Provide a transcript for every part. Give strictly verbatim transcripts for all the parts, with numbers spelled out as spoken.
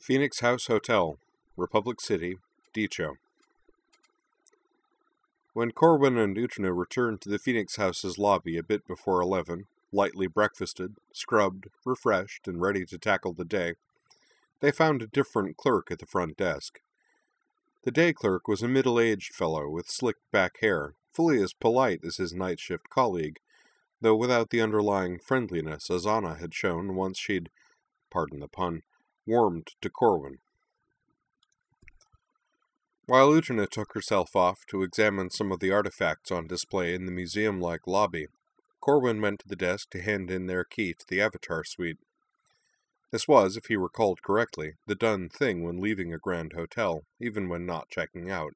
Phoenix House Hotel, Republic City, Decho. When Corwin and Utna returned to the Phoenix House's lobby a bit before eleven, lightly breakfasted, scrubbed, refreshed, and ready to tackle the day, they found a different clerk at the front desk. The day clerk was a middle-aged fellow with slicked back hair, fully as polite as his night shift colleague, though without the underlying friendliness Azana had shown once she'd, pardon the pun, warmed to Corwin. While Utna took herself off to examine some of the artifacts on display in the museum-like lobby, Corwin went to the desk to hand in their key to the Avatar suite. This was, if he recalled correctly, the done thing when leaving a grand hotel, even when not checking out.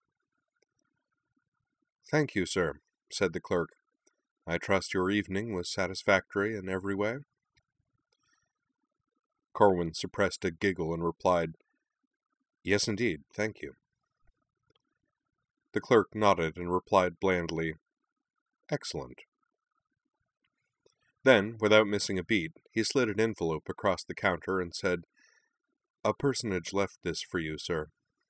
"Thank you, sir," said the clerk. "I trust your evening was satisfactory in every way?" Corwin suppressed a giggle and replied, "Yes, indeed, thank you." The clerk nodded and replied blandly, "Excellent." Then, without missing a beat, he slid an envelope across the counter and said, "A personage left this for you, sir."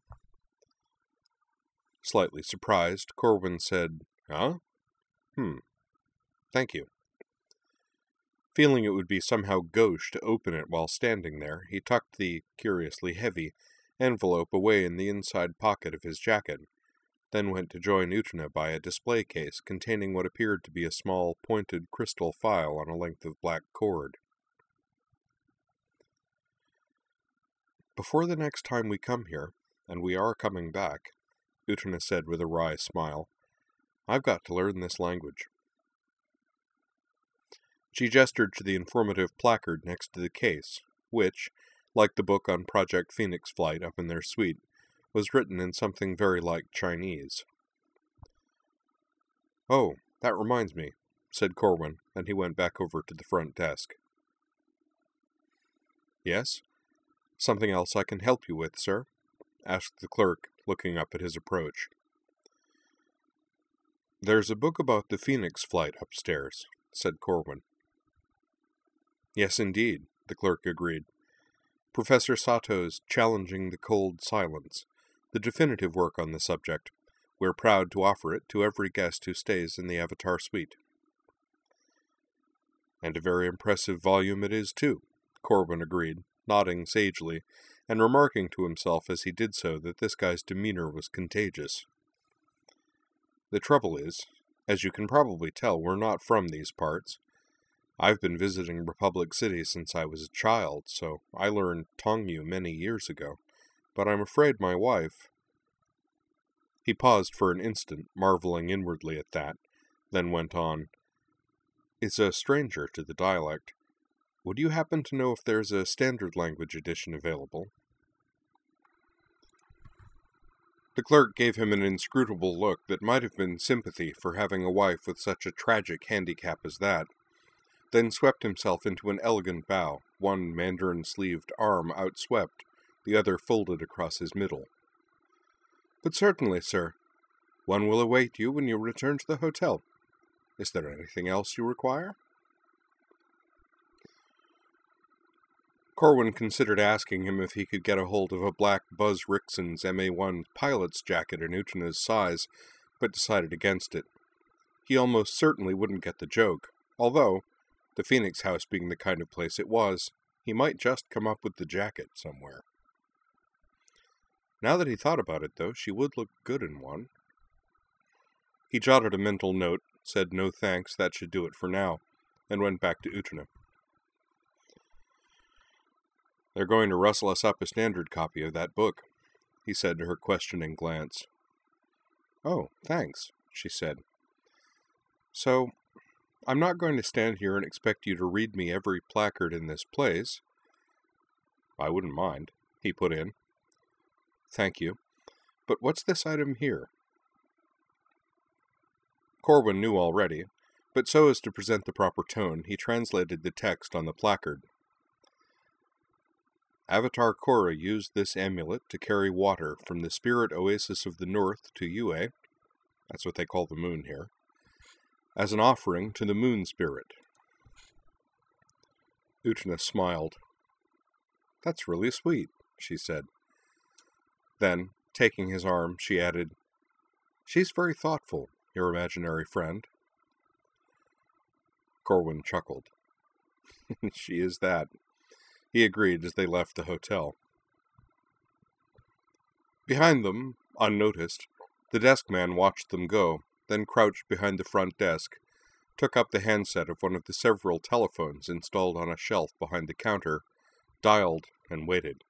Slightly surprised, Corwin said, "Huh? Hmm. Thank you." Feeling it would be somehow gauche to open it while standing there, he tucked the, curiously heavy, envelope away in the inside pocket of his jacket, then went to join Utna by a display case containing what appeared to be a small, pointed crystal file on a length of black cord. "Before the next time we come here, and we are coming back," Utna said with a wry smile, "I've got to learn this language." She gestured to the informative placard next to the case, which, like the book on Project Phoenix Flight up in their suite, was written in something very like Chinese. "Oh, that reminds me," said Corwin, and he went back over to the front desk. "Yes? Something else I can help you with, sir?" asked the clerk, looking up at his approach. "There's a book about the Phoenix Flight upstairs," said Corwin. "Yes, indeed," the clerk agreed. "Professor Sato's Challenging the Cold Silence, the definitive work on the subject. We're proud to offer it to every guest who stays in the Avatar suite." "And a very impressive volume it is, too," Corwin agreed, nodding sagely, and remarking to himself as he did so that this guy's demeanor was contagious. "The trouble is, as you can probably tell, we're not from these parts. I've been visiting Republic City since I was a child, so I learned Tongyu many years ago, but I'm afraid my wife—" He paused for an instant, marveling inwardly at that, then went on, "is a stranger to the dialect. Would you happen to know if there's a standard language edition available?" The clerk gave him an inscrutable look that might have been sympathy for having a wife with such a tragic handicap as that, then swept himself into an elegant bow, one mandarin-sleeved arm outswept, the other folded across his middle. "But certainly, sir. One will await you when you return to the hotel. Is there anything else you require?" Corwin considered asking him if he could get a hold of a black Buzz Rickson's M A one pilot's jacket in Utna's size, but decided against it. He almost certainly wouldn't get the joke, although, the Phoenix House being the kind of place it was, he might just come up with the jacket somewhere. Now that he thought about it, though, she would look good in one. He jotted a mental note, said no thanks, that should do it for now, and went back to Utna. "They're going to rustle us up a standard copy of that book," he said to her questioning glance. "Oh, thanks," she said. "So, I'm not going to stand here and expect you to read me every placard in this place." "I wouldn't mind," he put in. "Thank you. But what's this item here?" Corwin knew already, but so as to present the proper tone, he translated the text on the placard. "Avatar Korra used this amulet to carry water from the spirit oasis of the north to Yue," that's what they call the moon here, "as an offering to the moon spirit." Utna smiled. "That's really sweet," she said. Then, taking his arm, she added, "She's very thoughtful, your imaginary friend." Corwin chuckled. "She is that," he agreed as they left the hotel. Behind them, unnoticed, the desk man watched them go, then crouched behind the front desk, took up the handset of one of the several telephones installed on a shelf behind the counter, dialed, and waited.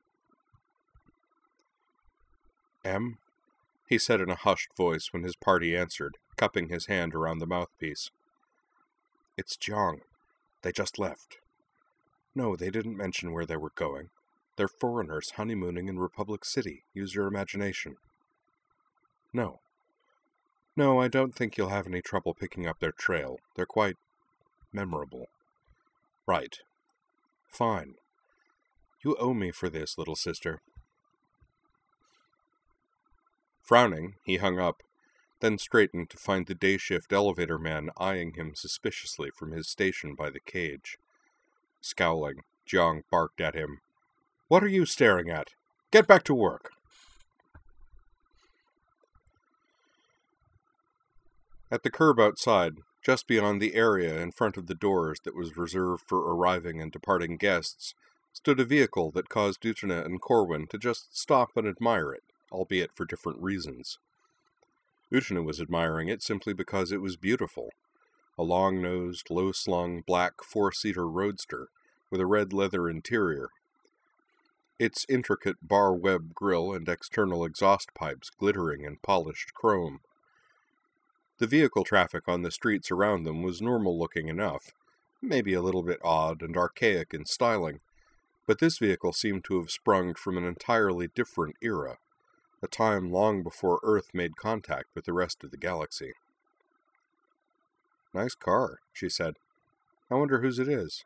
"M?" he said in a hushed voice when his party answered, cupping his hand around the mouthpiece. "It's Jiang. They just left. No, they didn't mention where they were going. They're foreigners honeymooning in Republic City. Use your imagination." "No. No, I don't think you'll have any trouble picking up their trail. They're quite memorable." "Right. Fine. You owe me for this, little sister." Frowning, he hung up, then straightened to find the day-shift elevator man eyeing him suspiciously from his station by the cage. Scowling, Jiang barked at him, "What are you staring at? Get back to work!" At the curb outside, just beyond the area in front of the doors that was reserved for arriving and departing guests, stood a vehicle that caused Utena and Corwin to just stop and admire it, albeit for different reasons. Utena was admiring it simply because it was beautiful. A long-nosed, low-slung, black four-seater roadster with a red leather interior. Its intricate bar-web grille and external exhaust pipes glittering in polished chrome. The vehicle traffic on the streets around them was normal-looking enough, maybe a little bit odd and archaic in styling, but this vehicle seemed to have sprung from an entirely different era, a time long before Earth made contact with the rest of the galaxy. "Nice car," she said. "I wonder whose it is."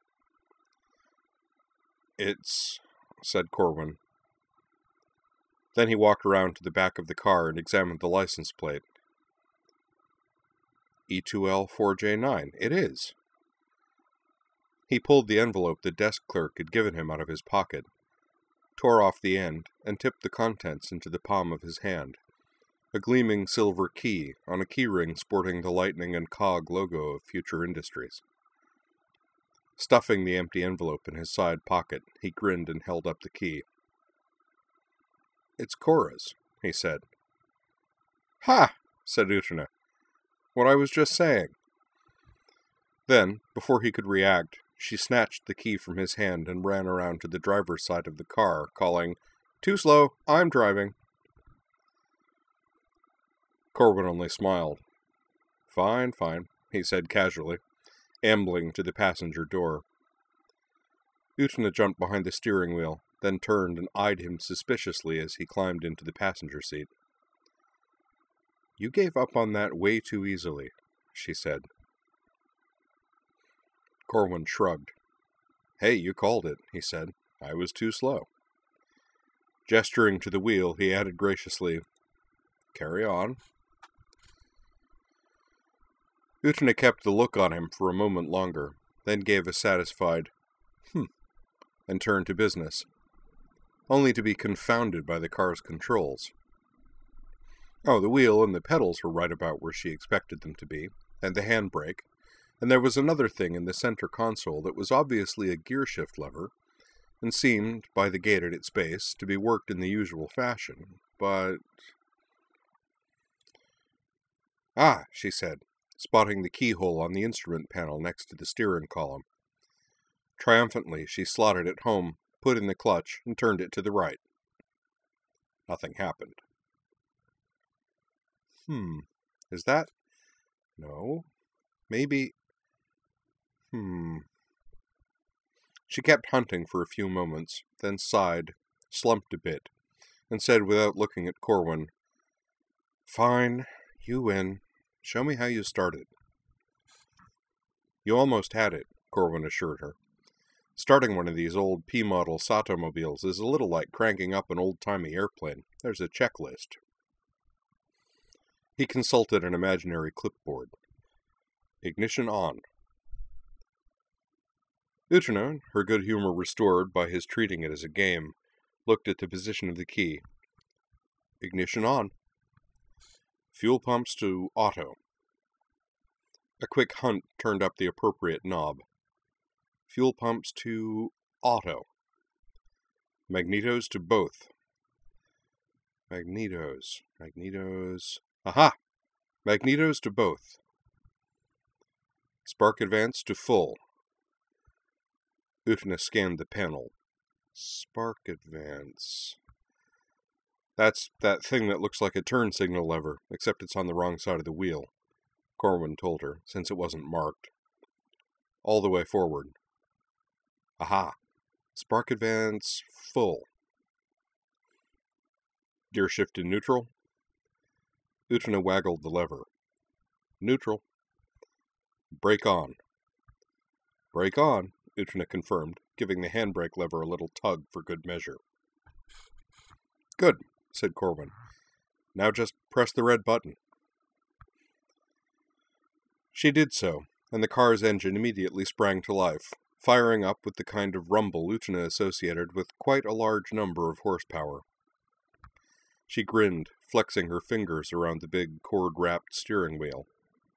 "It's..." said Corwin. Then he walked around to the back of the car and examined the license plate. E two L four J nine. It is. He pulled the envelope the desk clerk had given him out of his pocket, tore off the end, and tipped the contents into the palm of his hand. A gleaming silver key on a keyring sporting the Lightning and Cog logo of Future Industries. Stuffing the empty envelope in his side pocket, he grinned and held up the key. "It's Cora's," he said. "Ha!" said Utena. "What I was just saying." Then, before he could react, she snatched the key from his hand and ran around to the driver's side of the car, calling, "Too slow, I'm driving." Corwin only smiled. "Fine, fine," he said casually, ambling to the passenger door. Utena jumped behind the steering wheel, then turned and eyed him suspiciously as he climbed into the passenger seat. "You gave up on that way too easily," she said. Corwin shrugged. "Hey, you called it," he said. "I was too slow." Gesturing to the wheel, he added graciously, "Carry on." Utena kept the look on him for a moment longer, then gave a satisfied, "Hmm," and turned to business, only to be confounded by the car's controls. Oh, the wheel and the pedals were right about where she expected them to be, and the handbrake, and there was another thing in the center console that was obviously a gearshift lever, and seemed, by the gate at its base, to be worked in the usual fashion, but... "Ah," she said, spotting the keyhole on the instrument panel next to the steering column. Triumphantly, she slotted it home, put in the clutch, and turned it to the right. Nothing happened. Hmm, is that... No, maybe... Hmm... She kept hunting for a few moments, then sighed, slumped a bit, and said without looking at Corwin, "Fine, you win. Show me how you started." "You almost had it," Corwin assured her. "Starting one of these old P-model Satomobiles is a little like cranking up an old-timey airplane. There's a checklist." He consulted an imaginary clipboard. "Ignition on." Utena, her good humor restored by his treating it as a game, looked at the position of the key. Ignition on. Fuel pumps to auto. A quick hunt turned up the appropriate knob. Fuel pumps to auto. Magnetos to both. Magnetos. Magnetos. Aha! Magnetos to both. Spark advance to full. Utena scanned the panel. Spark advance. That's that thing that looks like a turn signal lever, except it's on the wrong side of the wheel, Corwin told her, since it wasn't marked. All the way forward. Aha! Spark advance full. Gear shift to neutral. Utena waggled the lever. Neutral. Brake on. Brake on, Utena confirmed, giving the handbrake lever a little tug for good measure. Good, said Corwin. Now just press the red button. She did so, and the car's engine immediately sprang to life, firing up with the kind of rumble Utena associated with quite a large number of horsepower. She grinned, flexing her fingers around the big cord-wrapped steering wheel.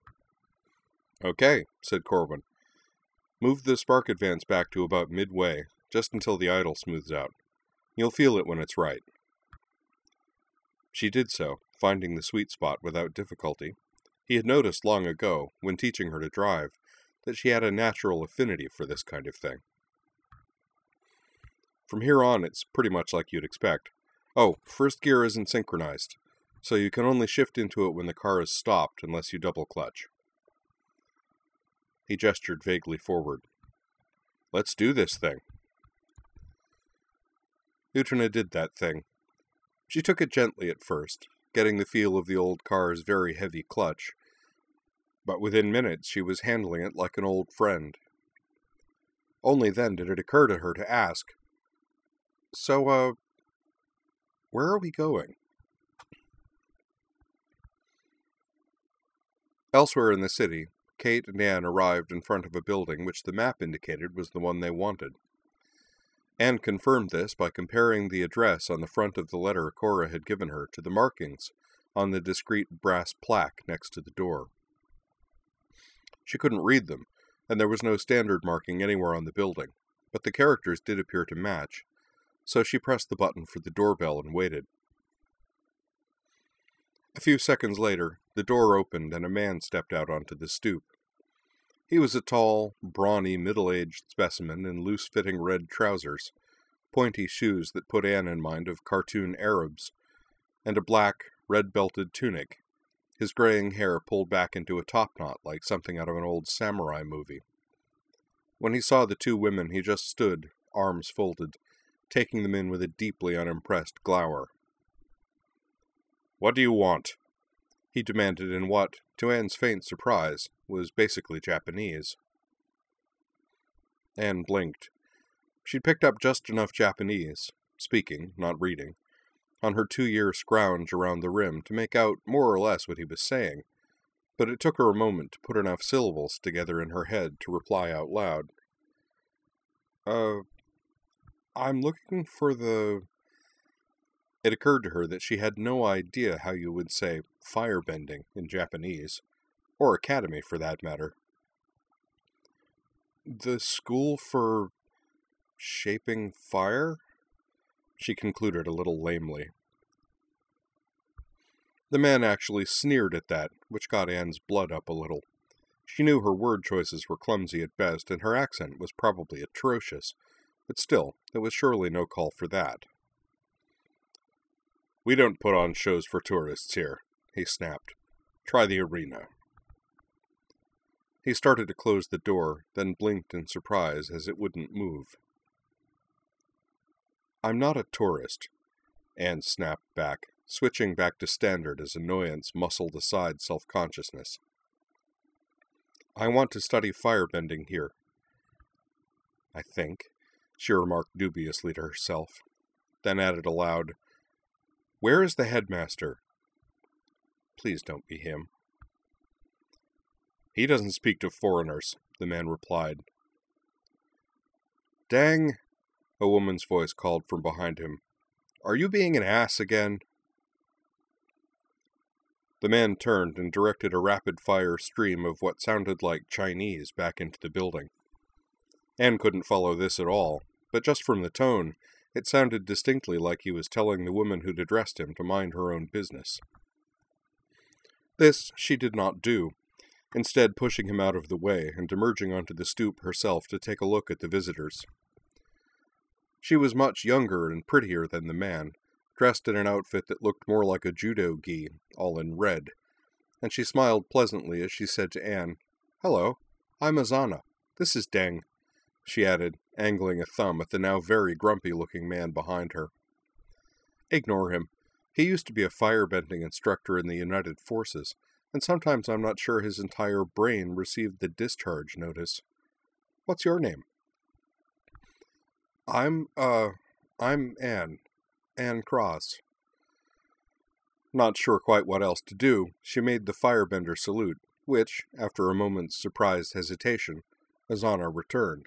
Okay, said Corwin. Move the spark advance back to about midway, just until the idle smooths out. You'll feel it when it's right. She did so, finding the sweet spot without difficulty. He had noticed long ago, when teaching her to drive, that she had a natural affinity for this kind of thing. From here on, it's pretty much like you'd expect. Oh, first gear isn't synchronized, so you can only shift into it when the car is stopped unless you double clutch. He gestured vaguely forward. Let's do this thing. Utena did that thing. She took it gently at first, getting the feel of the old car's very heavy clutch, but within minutes she was handling it like an old friend. Only then did it occur to her to ask, So, uh, where are we going? Elsewhere in the city, Kate and Anne arrived in front of a building which the map indicated was the one they wanted. Anne confirmed this by comparing the address on the front of the letter Cora had given her to the markings on the discreet brass plaque next to the door. She couldn't read them, and there was no standard marking anywhere on the building, but the characters did appear to match, so she pressed the button for the doorbell and waited. A few seconds later, the door opened and a man stepped out onto the stoop. He was a tall, brawny, middle-aged specimen in loose-fitting red trousers, pointy shoes that put Anne in mind of cartoon Arabs, and a black, red-belted tunic, his graying hair pulled back into a topknot like something out of an old samurai movie. When he saw the two women, he just stood, arms folded, taking them in with a deeply unimpressed glower. "What do you want?" he demanded in what, to Anne's faint surprise, was basically Japanese. Anne blinked. She'd picked up just enough Japanese, speaking, not reading, on her two-year scrounge around the rim to make out more or less what he was saying, but it took her a moment to put enough syllables together in her head to reply out loud. Uh, I'm looking for the... It occurred to her that she had no idea how you would say firebending in Japanese, or academy for that matter. The school for shaping fire? She concluded a little lamely. The man actually sneered at that, which got Anne's blood up a little. She knew her word choices were clumsy at best, and her accent was probably atrocious, but still, there was surely no call for that. "We don't put on shows for tourists here," he snapped. "Try the arena." He started to close the door, then blinked in surprise as it wouldn't move. "I'm not a tourist," Anne snapped back, switching back to standard as annoyance muscled aside self-consciousness. "I want to study firebending here." "I think," she remarked dubiously to herself, then added aloud, "Where is the headmaster?" "Please don't be him." "He doesn't speak to foreigners," the man replied. "Dang," a woman's voice called from behind him. Are you being an ass again? The man turned and directed a rapid-fire stream of what sounded like Chinese back into the building. Anne couldn't follow this at all, but just from the tone, it sounded distinctly like he was telling the woman who'd addressed him to mind her own business. This she did not do, instead pushing him out of the way and emerging onto the stoop herself to take a look at the visitors. She was much younger and prettier than the man, dressed in an outfit that looked more like a judo gi, all in red, and she smiled pleasantly as she said to Anne, "Hello, I'm Azana. This is Deng," she added, angling a thumb at the now very grumpy-looking man behind her. "Ignore him. He used to be a firebending instructor in the United Forces, and sometimes I'm not sure his entire brain received the discharge notice. What's your name?" I'm, uh, I'm Anne. Anne Cross." Not sure quite what else to do, she made the firebender salute, which, after a moment's surprised hesitation, Azana returned.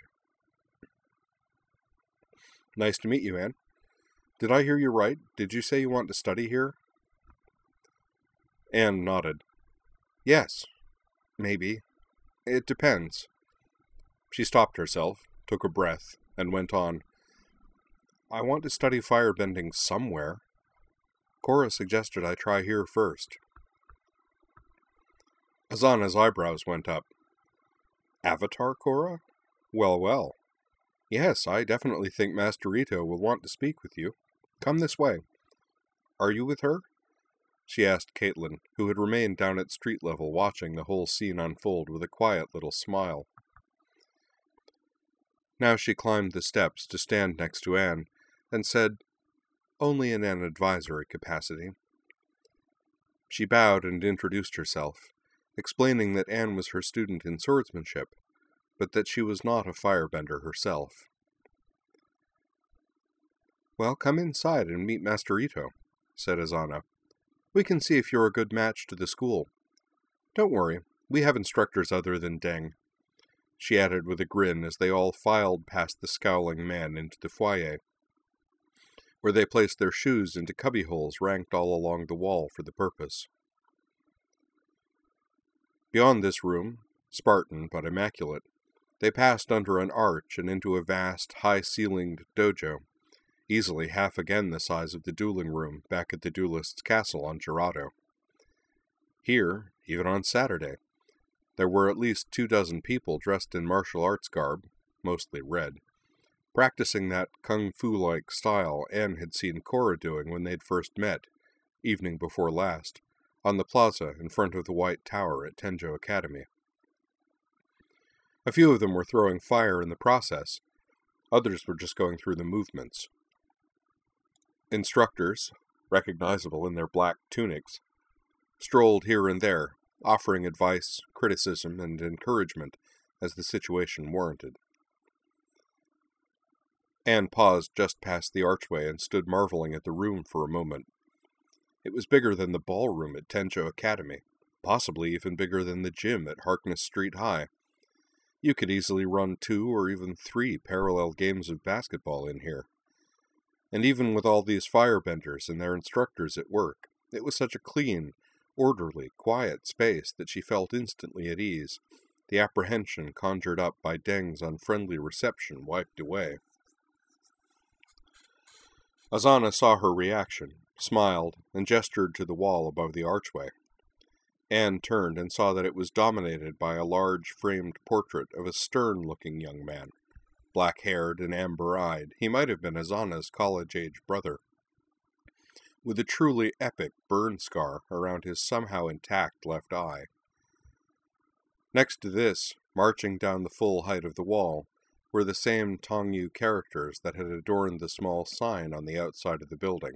"Nice to meet you, Anne. Did I hear you right? Did you say you want to study here?" Anne nodded. "Yes. Maybe. It depends." She stopped herself, took a breath, and went on. "I want to study firebending somewhere. Cora suggested I try here first." Azana's eyebrows went up. "Avatar, Cora? Well, well. Yes, I definitely think Master Ito will want to speak with you. Come this way. Are you with her?" she asked Caitlin, who had remained down at street level watching the whole scene unfold with a quiet little smile. Now she climbed the steps to stand next to Anne, and said, "Only in an advisory capacity." She bowed and introduced herself, explaining that Anne was her student in swordsmanship, but that she was not a firebender herself. "Well, come inside and meet Master Ito," said Azana. "We can see if you're a good match to the school. Don't worry, we have instructors other than Deng," she added with a grin as they all filed past the scowling man into the foyer, where they placed their shoes into cubbyholes ranked all along the wall for the purpose. Beyond this room, Spartan but immaculate, they passed under an arch and into a vast, high-ceilinged dojo, easily half again the size of the dueling room back at the duelist's castle on Gerado. Here, even on Saturday, there were at least two dozen people dressed in martial arts garb, mostly red, practicing that kung fu-like style Anne had seen Cora doing when they'd first met, evening before last, on the plaza in front of the White Tower at Tenjo Academy. A few of them were throwing fire in the process, others were just going through the movements. Instructors, recognizable in their black tunics, strolled here and there, offering advice, criticism, and encouragement as the situation warranted. Anne paused just past the archway and stood marveling at the room for a moment. It was bigger than the ballroom at Tenjo Academy, possibly even bigger than the gym at Harkness Street High. You could easily run two or even three parallel games of basketball in here. And even with all these firebenders and their instructors at work, it was such a clean, orderly, quiet space that she felt instantly at ease, the apprehension conjured up by Deng's unfriendly reception wiped away. Azana saw her reaction, smiled, and gestured to the wall above the archway. Anne turned and saw that it was dominated by a large framed portrait of a stern-looking young man. Black-haired and amber-eyed, he might have been Azana's college-age brother, with a truly epic burn scar around his somehow intact left eye. Next to this, marching down the full height of the wall, were the same Tongyu characters that had adorned the small sign on the outside of the building.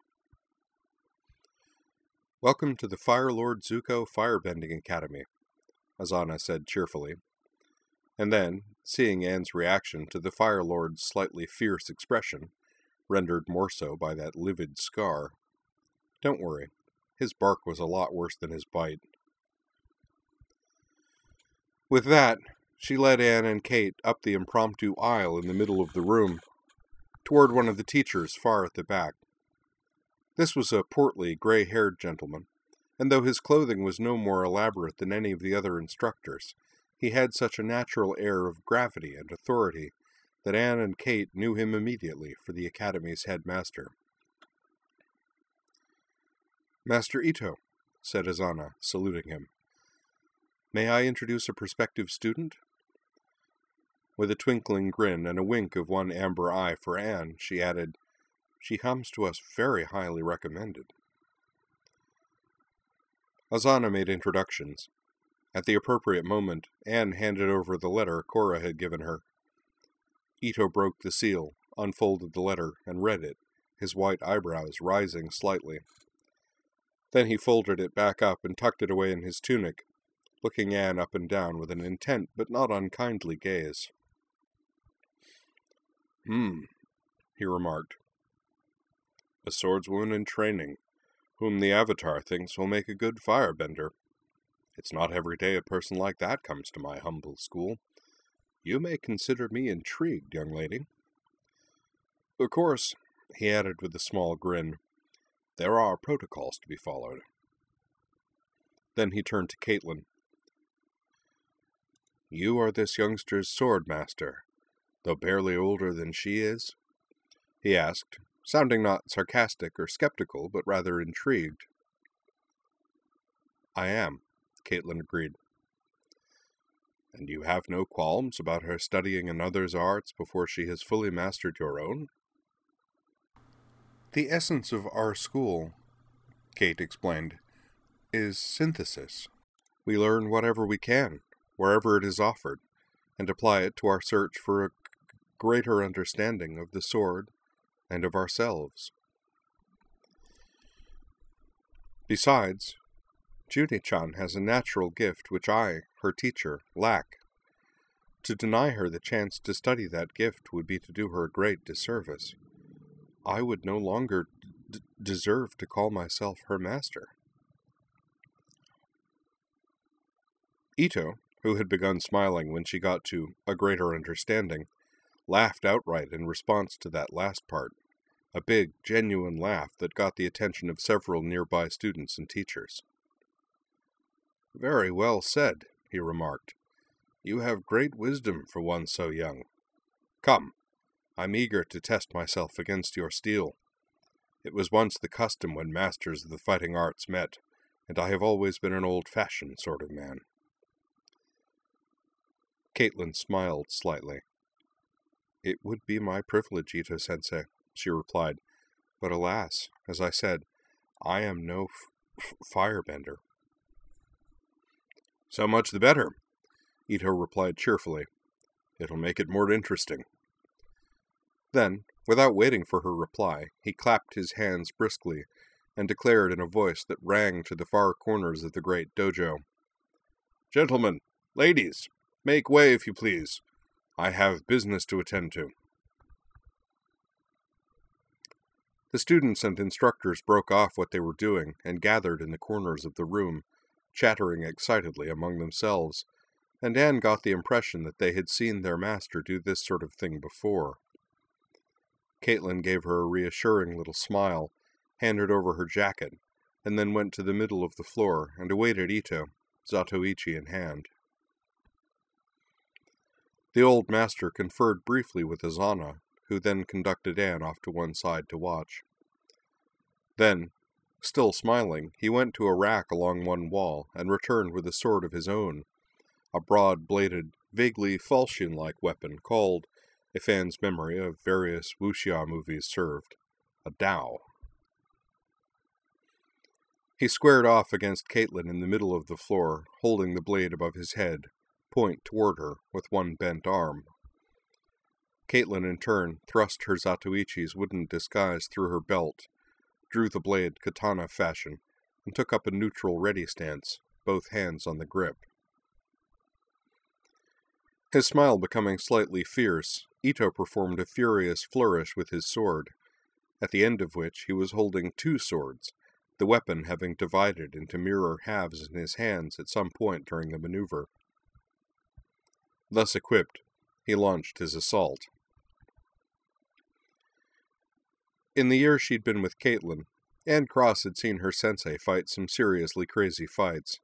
"Welcome to the Fire Lord Zuko Firebending Academy," Azana said cheerfully. And then, seeing Anne's reaction to the Fire Lord's slightly fierce expression, rendered more so by that livid scar, "Don't worry, his bark was a lot worse than his bite." With that, she led Anne and Kate up the impromptu aisle in the middle of the room, toward one of the teachers far at the back, This was a portly, gray-haired gentleman, and though his clothing was no more elaborate than any of the other instructors, he had such a natural air of gravity and authority that Anne and Kate knew him immediately for the Academy's headmaster. "Master Ito," said Azana, saluting him. "May I introduce a prospective student?" With a twinkling grin and a wink of one amber eye for Anne, she added, "She comes to us very highly recommended." Azana made introductions. At the appropriate moment, Anne handed over the letter Cora had given her. Ito broke the seal, unfolded the letter, and read it, his white eyebrows rising slightly. Then he folded it back up and tucked it away in his tunic, looking Anne up and down with an intent but not unkindly gaze. "Hmm," he remarked. "A swordswoman in training, whom the Avatar thinks will make a good firebender. It's not every day a person like that comes to my humble school. You may consider me intrigued, young lady. Of course," he added with a small grin, "there are protocols to be followed." Then he turned to Caitlin. "You are this youngster's sword master, though barely older than she is?" he asked, sounding not sarcastic or skeptical, but rather intrigued. "I am," Caitlin agreed. "And you have no qualms about her studying another's arts before she has fully mastered your own?" "The essence of our school," Kate explained, "is synthesis. We learn whatever we can, wherever it is offered, and apply it to our search for a greater understanding of the sword and of ourselves. Besides, Junie-chan has a natural gift which I, her teacher, lack. To deny her the chance to study that gift would be to do her a great disservice. I would no longer d- deserve to call myself her master." Ito, who had begun smiling when she got to a greater understanding, laughed outright in response to that last part, a big, genuine laugh that got the attention of several nearby students and teachers. "Very well said," he remarked. "You have great wisdom for one so young. Come, I'm eager to test myself against your steel. It was once the custom when masters of the fighting arts met, and I have always been an old-fashioned sort of man." Caitlin smiled slightly. "It would be my privilege, Ito-sensei," she replied, "but alas, as I said, I am no f- firebender." "So much the better," Ito replied cheerfully. "It'll make it more interesting." Then, without waiting for her reply, he clapped his hands briskly and declared in a voice that rang to the far corners of the great dojo, "Gentlemen, ladies, make way if you please. I have business to attend to." The students and instructors broke off what they were doing and gathered in the corners of the room, chattering excitedly among themselves, and Anne got the impression that they had seen their master do this sort of thing before. Caitlin gave her a reassuring little smile, handed over her jacket, and then went to the middle of the floor and awaited Ito, Zatoichi in hand. The old master conferred briefly with Azana, who then conducted Anne off to one side to watch. Then, still smiling, he went to a rack along one wall and returned with a sword of his own, a broad-bladed, vaguely falchion-like weapon called, if Anne's memory of various wuxia movies served, a dao. He squared off against Caitlin in the middle of the floor, holding the blade above his head, point toward her with one bent arm. Caitlin, in turn, thrust her Zatoichi's wooden disguise through her belt, drew the blade katana fashion, and took up a neutral ready stance, both hands on the grip. His smile becoming slightly fierce, Ito performed a furious flourish with his sword, at the end of which he was holding two swords, the weapon having divided into mirror halves in his hands at some point during the maneuver. Thus equipped, he launched his assault. In the year she'd been with Caitlin, and Cross had seen her sensei fight some seriously crazy fights.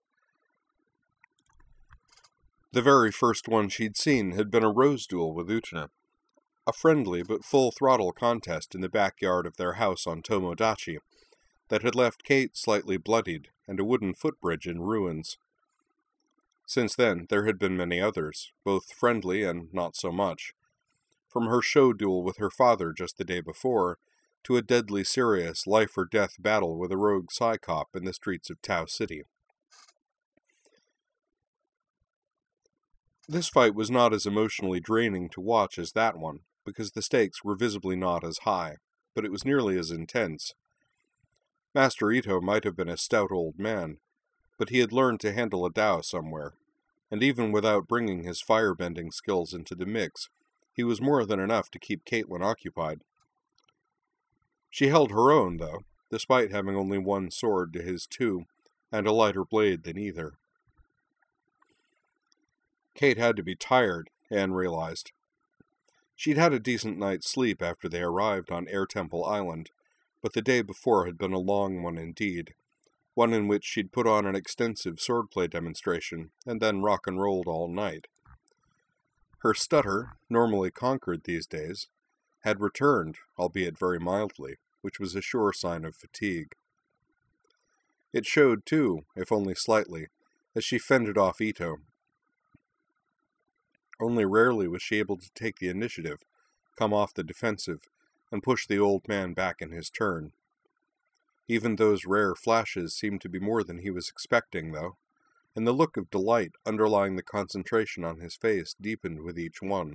The very first one she'd seen had been a rose duel with Utena, a friendly but full-throttle contest in the backyard of their house on Tomodachi that had left Kate slightly bloodied and a wooden footbridge in ruins. Since then, there had been many others, both friendly and not so much, from her show duel with her father just the day before, to a deadly serious life-or-death battle with a rogue Psy-Cop in the streets of Tau City. This fight was not as emotionally draining to watch as that one, because the stakes were visibly not as high, but it was nearly as intense. Master Ito might have been a stout old man, but he had learned to handle a dao somewhere, and even without bringing his firebending skills into the mix, he was more than enough to keep Caitlin occupied. She held her own, though, despite having only one sword to his two, and a lighter blade than either. Kate had to be tired, Anne realized. She'd had a decent night's sleep after they arrived on Air Temple Island, but the day before had been a long one indeed, one in which she'd put on an extensive swordplay demonstration and then rock and rolled all night. Her stutter, normally conquered these days, had returned, albeit very mildly, which was a sure sign of fatigue. It showed, too, if only slightly, as she fended off Ito. Only rarely was she able to take the initiative, come off the defensive, and push the old man back in his turn. Even those rare flashes seemed to be more than he was expecting, though, and the look of delight underlying the concentration on his face deepened with each one.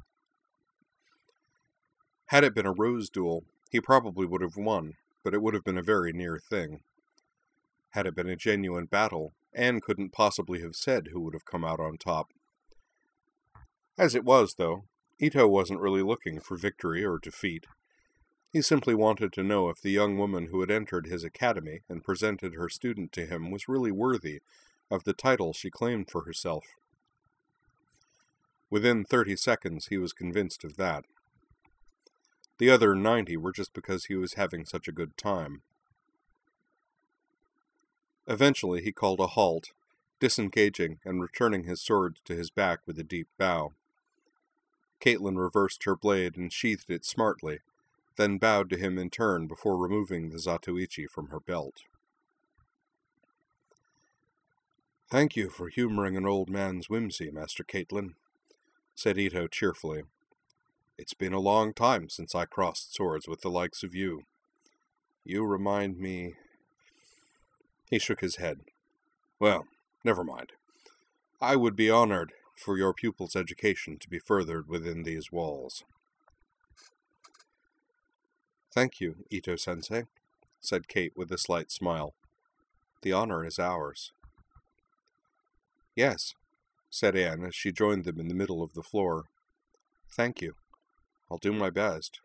Had it been a rose duel, he probably would have won, but it would have been a very near thing. Had it been a genuine battle, Anne couldn't possibly have said who would have come out on top. As it was, though, Ito wasn't really looking for victory or defeat. He simply wanted to know if the young woman who had entered his academy and presented her student to him was really worthy of the title she claimed for herself. Within thirty seconds he was convinced of that. The other ninety were just because he was having such a good time. Eventually he called a halt, disengaging and returning his sword to his back with a deep bow. Caitlin reversed her blade and sheathed it smartly, then bowed to him in turn before removing the Zatoichi from her belt. "Thank you for humoring an old man's whimsy, Master Caitlin," said Ito cheerfully. "It's been a long time since I crossed swords with the likes of you. You remind me—" He shook his head. "Well, never mind. I would be honored for your pupil's education to be furthered within these walls." "Thank you, Ito-sensei," said Kate with a slight smile. "The honor is ours." "Yes," said Anne as she joined them in the middle of the floor. "Thank you. I'll do my best."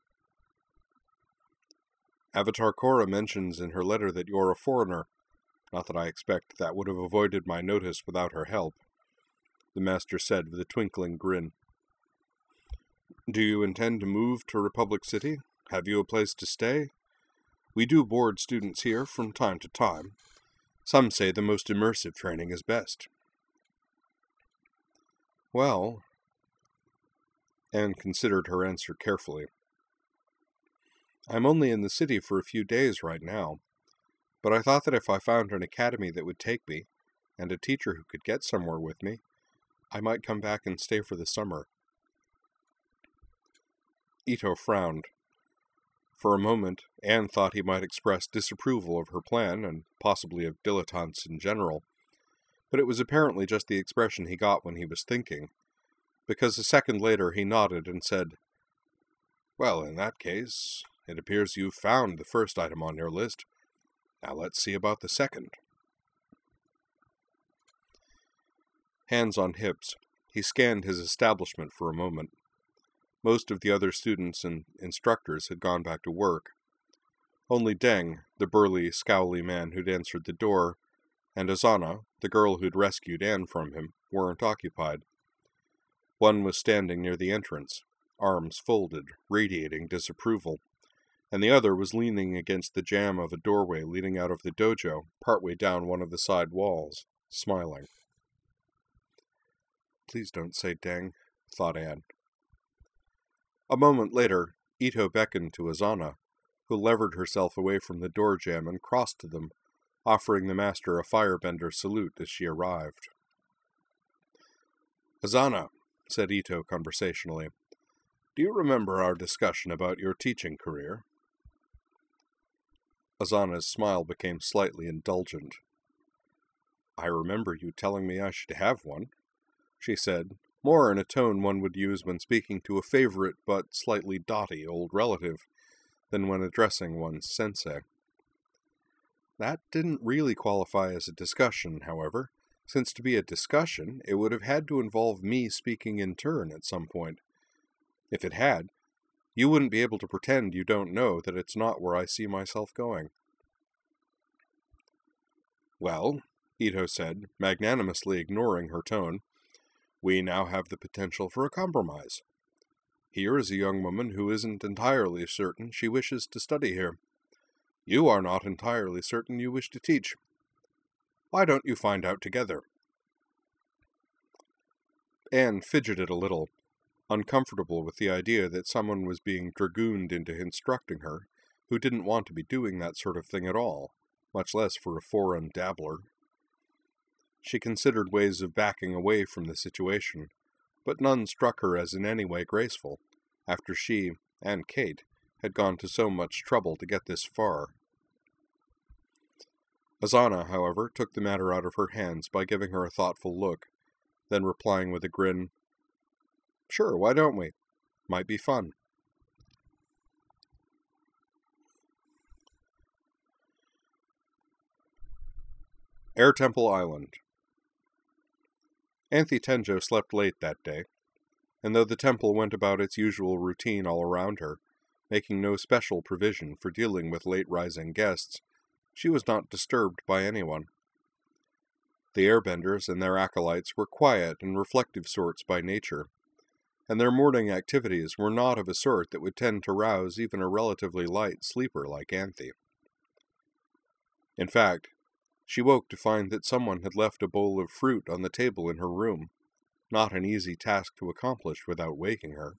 "Avatar Korra mentions in her letter that you're a foreigner. Not that I expect that would have avoided my notice without her help," the master said with a twinkling grin. "Do you intend to move to Republic City? Have you a place to stay? We do board students here from time to time. Some say the most immersive training is best." "Well," Anne considered her answer carefully. "I'm only in the city for a few days right now, but I thought that if I found an academy that would take me, and a teacher who could get somewhere with me, I might come back and stay for the summer." Ito frowned. For a moment, Anne thought he might express disapproval of her plan, and possibly of dilettantes in general, but it was apparently just the expression he got when he was thinking, because a second later he nodded and said, "Well, in that case, it appears you've found the first item on your list. Now let's see about the second." Hands on hips, he scanned his establishment for a moment. Most of the other students and instructors had gone back to work. Only Deng, the burly, scowly man who'd answered the door, and Azana, the girl who'd rescued Anne from him, weren't occupied. One was standing near the entrance, arms folded, radiating disapproval, and the other was leaning against the jamb of a doorway leading out of the dojo, partway down one of the side walls, smiling. Please don't say dang, thought Anne. A moment later, Ito beckoned to Azana, who levered herself away from the door jamb and crossed to them, offering the master a firebender salute as she arrived. Azana, said Ito conversationally, do you remember our discussion about your teaching career? Azana's smile became slightly indulgent. I remember you telling me I should have one, she said, more in a tone one would use when speaking to a favorite but slightly dotty old relative than when addressing one's sensei. That didn't really qualify as a discussion, however, since to be a discussion, it would have had to involve me speaking in turn at some point. If it had, you wouldn't be able to pretend you don't know that it's not where I see myself going. Well, Ito said, magnanimously ignoring her tone, we now have the potential for a compromise. Here is a young woman who isn't entirely certain she wishes to study here. You are not entirely certain you wish to teach. Why don't you find out together? Anne fidgeted a little, uncomfortable with the idea that someone was being dragooned into instructing her, who didn't want to be doing that sort of thing at all, much less for a foreign dabbler. She considered ways of backing away from the situation, but none struck her as in any way graceful, after she, and Kate, had gone to so much trouble to get this far. Azana, however, took the matter out of her hands by giving her a thoughtful look, then replying with a grin, Sure, why don't we? Might be fun. Air Temple Island. Anthy Tenjo slept late that day, and though the temple went about its usual routine all around her, making no special provision for dealing with late-rising guests, she was not disturbed by anyone. The airbenders and their acolytes were quiet and reflective sorts by nature, and their morning activities were not of a sort that would tend to rouse even a relatively light sleeper like Anthy. In fact, she woke to find that someone had left a bowl of fruit on the table in her room, not an easy task to accomplish without waking her.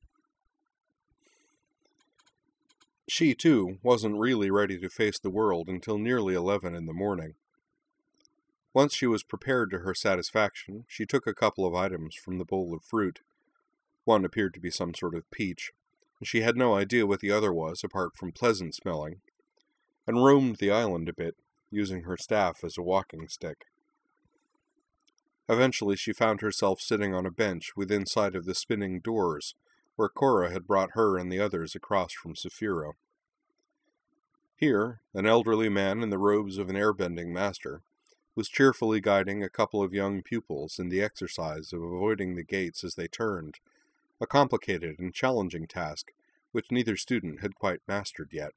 She, too, wasn't really ready to face the world until nearly eleven in the morning. Once she was prepared to her satisfaction, she took a couple of items from the bowl of fruit. One appeared to be some sort of peach, and she had no idea what the other was apart from pleasant smelling, and roamed the island a bit, using her staff as a walking stick. Eventually she found herself sitting on a bench within sight of the spinning doors, where Cora had brought her and the others across from Saphiro. Here, an elderly man in the robes of an airbending master was cheerfully guiding a couple of young pupils in the exercise of avoiding the gates as they turned, a complicated and challenging task which neither student had quite mastered yet.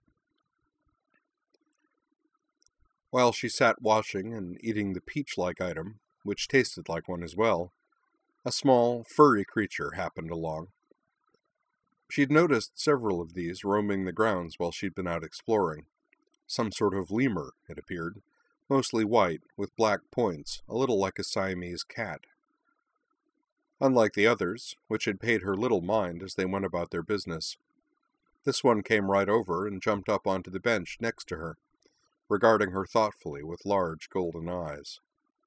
While she sat watching and eating the peach-like item, which tasted like one as well, a small, furry creature happened along. She'd noticed several of these roaming the grounds while she'd been out exploring. Some sort of lemur, it appeared, mostly white, with black points, a little like a Siamese cat. Unlike the others, which had paid her little mind as they went about their business, this one came right over and jumped up onto the bench next to her, regarding her thoughtfully with large golden eyes.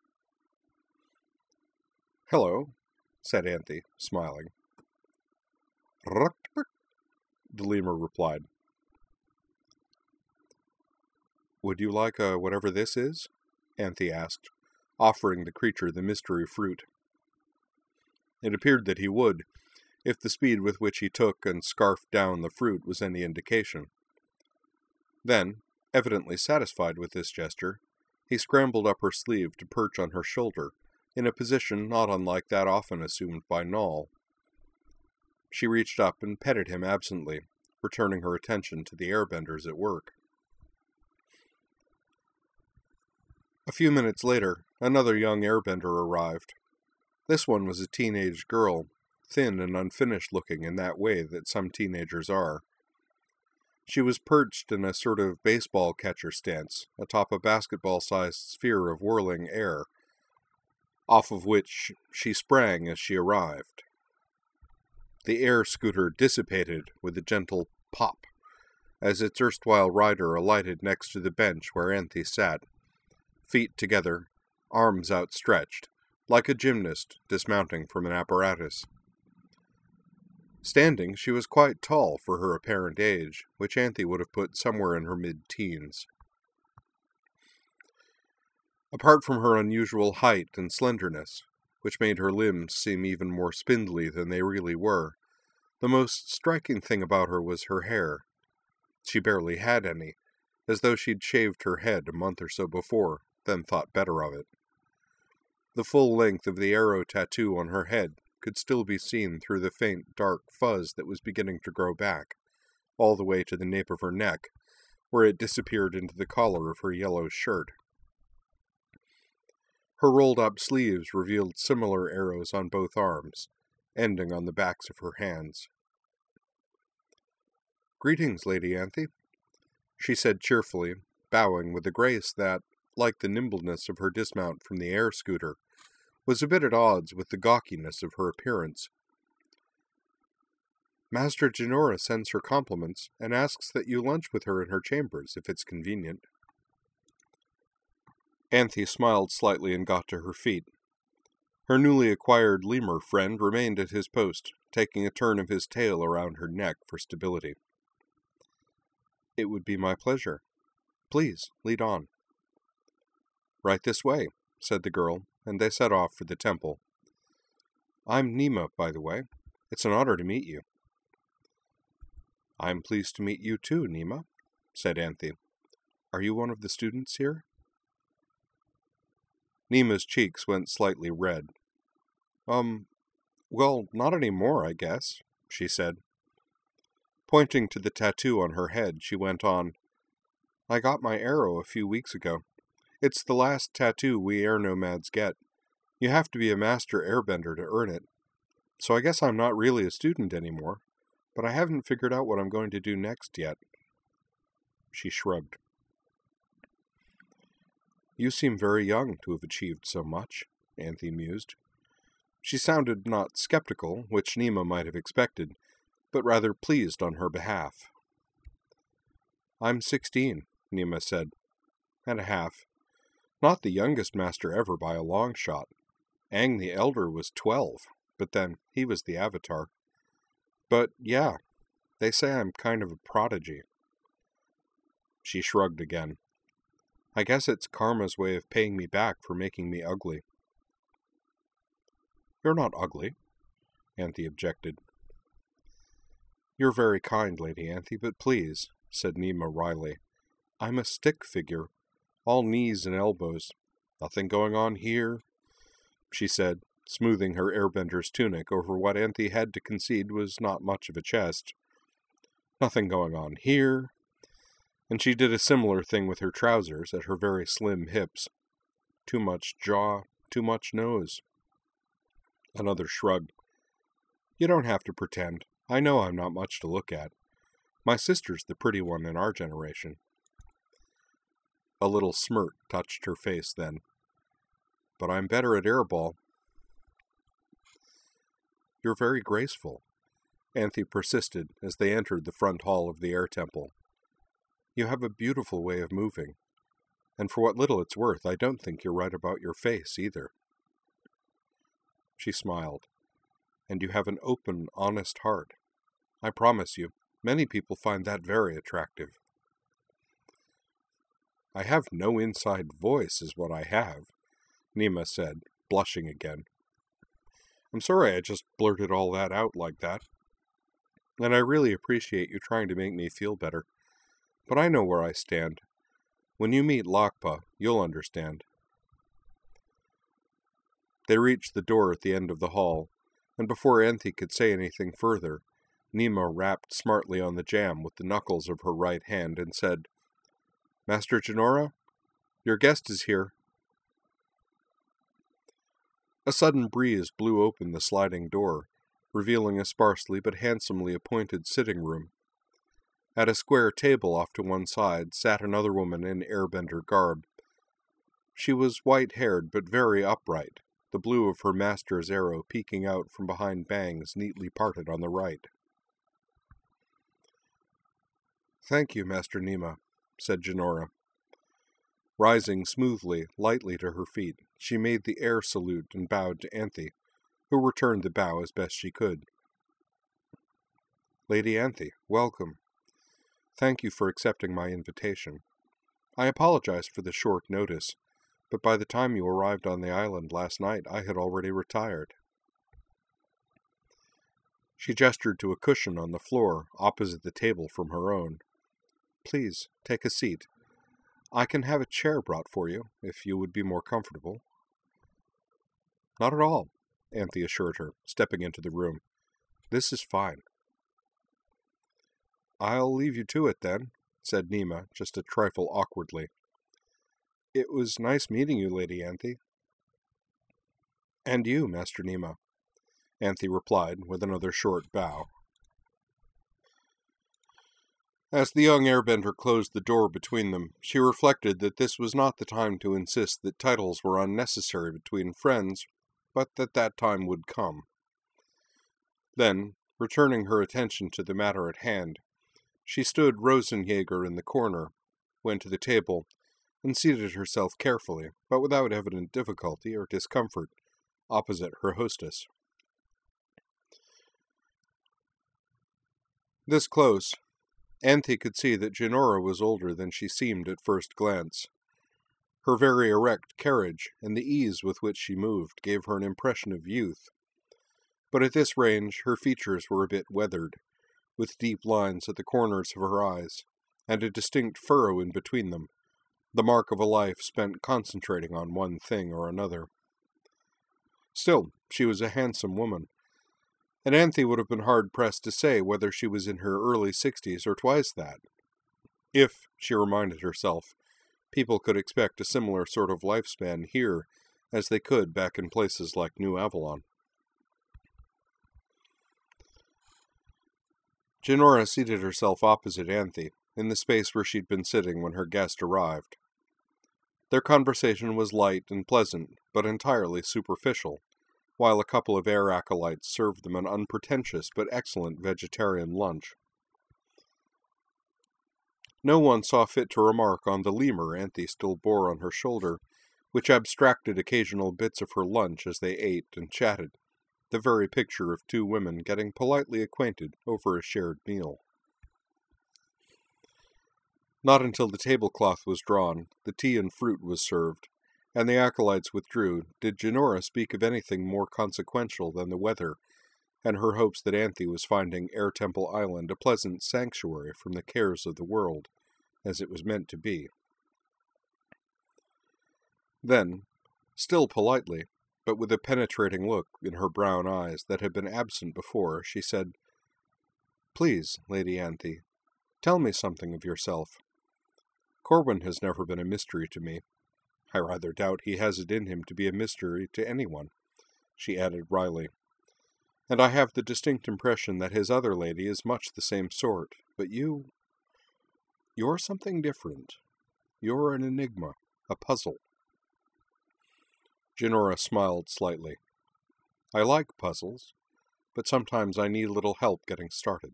"Hello," said Anthy, smiling. "Ruk-ruk," the lemur replied. "Would you like uh, whatever this is?" Anthy asked, offering the creature the mystery fruit. It appeared that he would, if the speed with which he took and scarfed down the fruit was any indication. Then, evidently satisfied with this gesture, he scrambled up her sleeve to perch on her shoulder, in a position not unlike that often assumed by Nall. She reached up and petted him absently, returning her attention to the airbenders at work. A few minutes later, another young airbender arrived. This one was a teenage girl, thin and unfinished looking in that way that some teenagers are. She was perched in a sort of baseball catcher stance atop a basketball-sized sphere of whirling air, off of which she sprang as she arrived. The air scooter dissipated with a gentle pop as its erstwhile rider alighted next to the bench where Anthe sat, feet together, arms outstretched, like a gymnast dismounting from an apparatus. Standing, she was quite tall for her apparent age, which Anthe would have put somewhere in her mid-teens. Apart from her unusual height and slenderness, which made her limbs seem even more spindly than they really were, the most striking thing about her was her hair. She barely had any, as though she'd shaved her head a month or so before, then thought better of it. The full length of the arrow tattoo on her head could still be seen through the faint, dark fuzz that was beginning to grow back, all the way to the nape of her neck, where it disappeared into the collar of her yellow shirt. Her rolled-up sleeves revealed similar arrows on both arms, ending on the backs of her hands. "Greetings, Lady Anthe," she said cheerfully, bowing with a grace that, like the nimbleness of her dismount from the air scooter, was a bit at odds with the gawkiness of her appearance. "Master Genora sends her compliments and asks that you lunch with her in her chambers, if it's convenient." Anthe smiled slightly and got to her feet. Her newly acquired lemur friend remained at his post, taking a turn of his tail around her neck for stability. "It would be my pleasure. Please, lead on." "Right this way," said the girl, and they set off for the temple. "I'm Nima, by the way. It's an honor to meet you." "I'm pleased to meet you too, Nima," said Anthe. "Are you one of the students here?" Nima's cheeks went slightly red. Um, well, not anymore, I guess," she said. Pointing to the tattoo on her head, she went on, "I got my arrow a few weeks ago. It's the last tattoo we air nomads get. You have to be a master airbender to earn it. So I guess I'm not really a student anymore, but I haven't figured out what I'm going to do next yet." She shrugged. "You seem very young to have achieved so much," Anthe mused. She sounded not skeptical, which Nima might have expected, but rather pleased on her behalf. "I'm sixteen," Nima said, "and a half. Not the youngest master ever by a long shot. Aang the Elder was twelve, but then he was the Avatar. But yeah, they say I'm kind of a prodigy." She shrugged again. "I guess it's karma's way of paying me back for making me ugly." "You're not ugly," Anthe objected. "You're very kind, Lady Anthe, but please," said Nima wryly. "I'm a stick figure, all knees and elbows. Nothing going on here," she said, smoothing her airbender's tunic over what Anthe had to concede was not much of a chest. "Nothing going on here." And she did a similar thing with her trousers at her very slim hips. Too much jaw, too much nose. Another shrug. "You don't have to pretend. I know I'm not much to look at. My sister's the pretty one in our generation." A little smirk touched her face then. "But I'm better at airball." "You're very graceful," Anthe persisted as they entered the front hall of the air temple. "You have a beautiful way of moving. And for what little it's worth, I don't think you're right about your face, either." She smiled. "And you have an open, honest heart. I promise you, many people find that very attractive." "I have no inside voice, is what I have," Nima said, blushing again. "I'm sorry I just blurted all that out like that. And I really appreciate you trying to make me feel better. But I know where I stand. When you meet Lakpa, you'll understand." They reached the door at the end of the hall, and before Anthe could say anything further, Nima rapped smartly on the jamb with the knuckles of her right hand and said, "Master Genora, your guest is here." A sudden breeze blew open the sliding door, revealing a sparsely but handsomely appointed sitting room. At a square table off to one side sat another woman in airbender garb. She was white-haired but very upright, the blue of her master's arrow peeking out from behind bangs neatly parted on the right. "Thank you, Master Nema," said Jinora. Rising smoothly, lightly to her feet, she made the air salute and bowed to Anthe, who returned the bow as best she could. "Lady Anthe, welcome. Thank you for accepting my invitation. I apologize for the short notice, but by the time you arrived on the island last night, I had already retired." She gestured to a cushion on the floor opposite the table from her own. "Please, take a seat. I can have a chair brought for you, if you would be more comfortable." "Not at all," Anthe assured her, stepping into the room. "This is fine." "I'll leave you to it, then," said Nema, just a trifle awkwardly. "It was nice meeting you, Lady Anthe." "And you, Master Nema," Anthe replied with another short bow. As the young airbender closed the door between them, she reflected that this was not the time to insist that titles were unnecessary between friends, but that that time would come. Then, returning her attention to the matter at hand, she stood Rosenjäger in the corner, went to the table, and seated herself carefully, but without evident difficulty or discomfort, opposite her hostess. This close, Anthe could see that Jinora was older than she seemed at first glance. Her very erect carriage and the ease with which she moved gave her an impression of youth. But at this range her features were a bit weathered, with deep lines at the corners of her eyes, and a distinct furrow in between them, the mark of a life spent concentrating on one thing or another. Still, she was a handsome woman, and Anthe would have been hard-pressed to say whether she was in her early sixties or twice that. If, she reminded herself, people could expect a similar sort of lifespan here as they could back in places like New Avalon. Jinora seated herself opposite Anthe, in the space where she'd been sitting when her guest arrived. Their conversation was light and pleasant, but entirely superficial, while a couple of air acolytes served them an unpretentious but excellent vegetarian lunch. No one saw fit to remark on the lemur Anthe still bore on her shoulder, which abstracted occasional bits of her lunch as they ate and chatted, the very picture of two women getting politely acquainted over a shared meal. Not until the tablecloth was drawn, the tea and fruit was served, and the acolytes withdrew, did Jinora speak of anything more consequential than the weather, and her hopes that Anthe was finding Air Temple Island a pleasant sanctuary from the cares of the world, as it was meant to be. Then, still politely, but with a penetrating look in her brown eyes that had been absent before, she said, "Please, Lady Anthe, tell me something of yourself. Corwin has never been a mystery to me. I rather doubt he has it in him to be a mystery to anyone," she added wryly. "And I have the distinct impression that his other lady is much the same sort, but you... you're something different. You're an enigma, a puzzle." Jinora smiled slightly. "I like puzzles, but sometimes I need a little help getting started."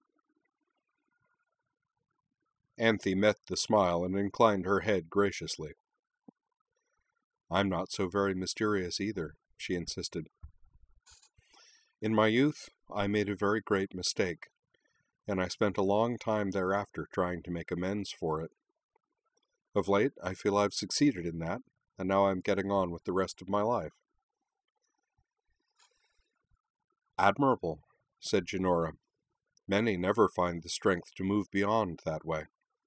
Anthe met the smile and inclined her head graciously. "I'm not so very mysterious either," she insisted. "In my youth, I made a very great mistake, and I spent a long time thereafter trying to make amends for it. Of late, I feel I've succeeded in that, and now I'm getting on with the rest of my life." "Admirable," said Jinora. "Many never find the strength to move beyond that way."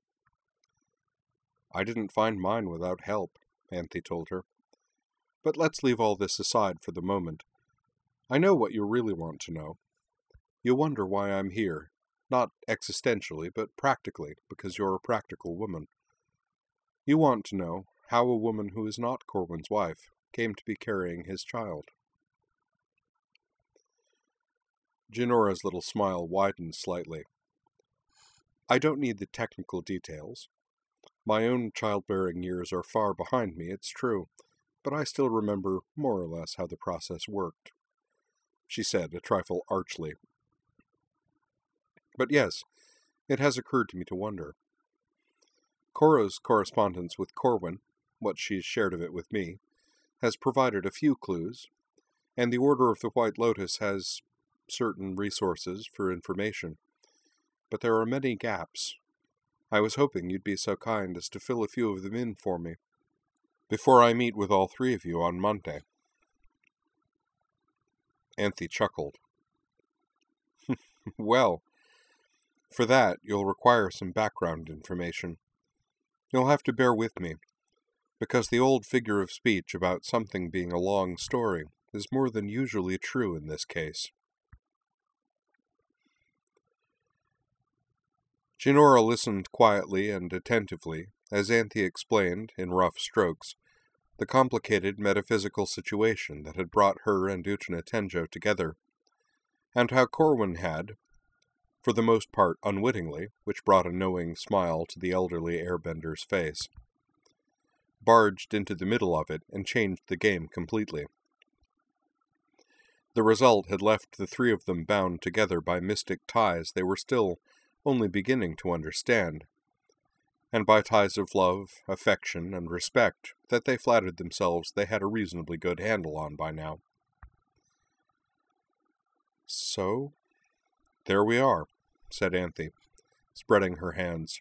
"I didn't find mine without help," Anthe told her. "But let's leave all this aside for the moment. I know what you really want to know. You wonder why I'm here, not existentially, but practically, because you're a practical woman. You want to know how a woman who is not Corwin's wife came to be carrying his child." Jinora's little smile widened slightly. I don't need the technical details. My own childbearing years are far behind me, it's true, but I still remember more or less how the process worked," she said, a trifle archly. "But yes, it has occurred to me to wonder. Cora's correspondence with Corwin, what she's shared of it with me, has provided a few clues, and the Order of the White Lotus has certain resources for information. But there are many gaps. I was hoping you'd be so kind as to fill a few of them in for me, before I meet with all three of you on Monday." Anthe chuckled. "Well, for that you'll require some background information. You'll have to bear with me, because the old figure of speech about something being a long story is more than usually true in this case." Jinora listened quietly and attentively as Anthe explained, in rough strokes, the complicated metaphysical situation that had brought her and Uchina Tenjo together, and how Corwin had, for the most part unwittingly, which brought a knowing smile to the elderly airbender's face, barged into the middle of it and changed the game completely. The result had left the three of them bound together by mystic ties they were still only beginning to understand, and by ties of love, affection, and respect that they flattered themselves they had a reasonably good handle on by now. "So, there we are," said Anthe, spreading her hands.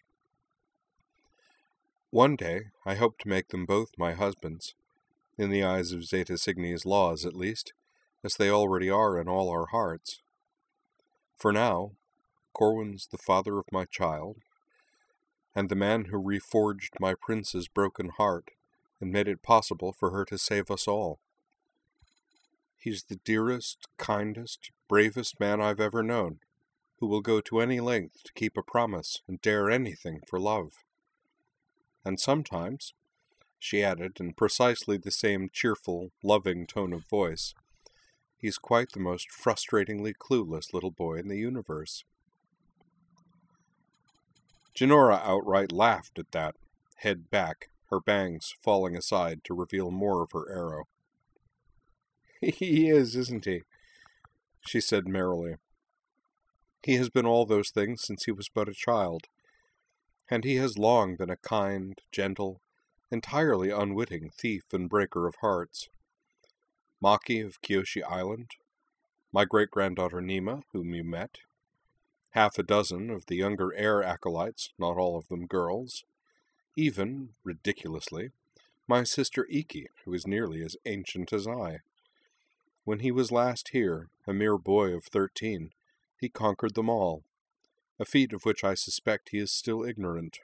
"One day I hope to make them both my husbands, in the eyes of Zeta Cygni's laws at least, as they already are in all our hearts. For now, Corwin's the father of my child, and the man who reforged my prince's broken heart and made it possible for her to save us all. He's the dearest, kindest, bravest man I've ever known, who will go to any length to keep a promise and dare anything for love. And sometimes," she added in precisely the same cheerful, loving tone of voice, "he's quite the most frustratingly clueless little boy in the universe." Jinora outright laughed at that, head back, her bangs falling aside to reveal more of her arrow. "He is, isn't he?" she said merrily. "He has been all those things since he was but a child, and he has long been a kind, gentle, entirely unwitting thief and breaker of hearts. Maki of Kyoshi Island, my great-granddaughter Nima, whom you met, half a dozen of the younger heir acolytes, not all of them girls, even, ridiculously, my sister Iki, who is nearly as ancient as I. When he was last here, a mere boy of thirteen, he conquered them all, a feat of which I suspect he is still ignorant."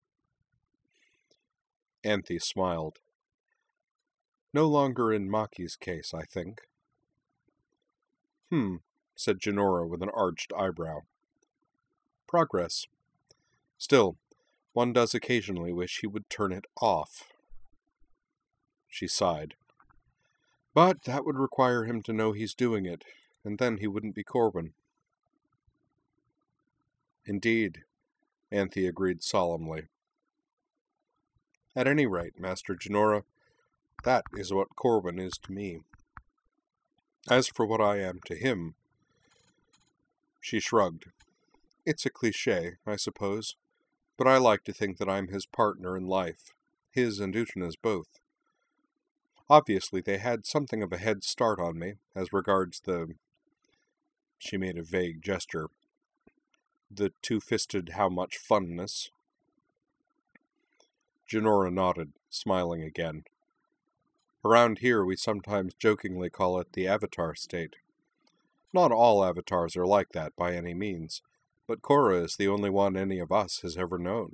Anthe smiled. "No longer in Maki's case, I think." "Hmm," said Jinora with an arched eyebrow. "Progress. Still, one does occasionally wish he would turn it off." She sighed. "But that would require him to know he's doing it, and then he wouldn't be Corwin." "Indeed," Anthe agreed solemnly. "At any rate, Master Jinora, that is what Corwin is to me. As for what I am to him—" She shrugged. "It's a cliché, I suppose, but I like to think that I'm his partner in life, his and Uchina's both. Obviously they had something of a head start on me, as regards the—" she made a vague gesture, "the two-fisted how-much-funness." Jinora nodded, smiling again. "Around here we sometimes jokingly call it the Avatar state. Not all avatars are like that by any means, but Cora is the only one any of us has ever known."